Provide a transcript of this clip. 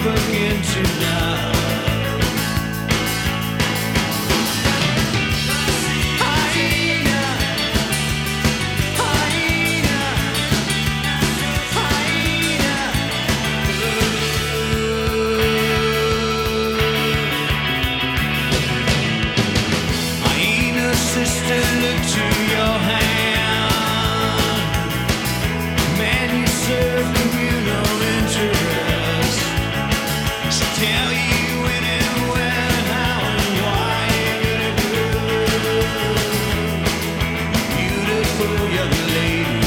begin tonight. Hyena, hyena, hyena. Hyena, sister, look to your hand. Man, you serve communal interest. So tell you when and where, how and why you're gonna do. Beautiful young lady.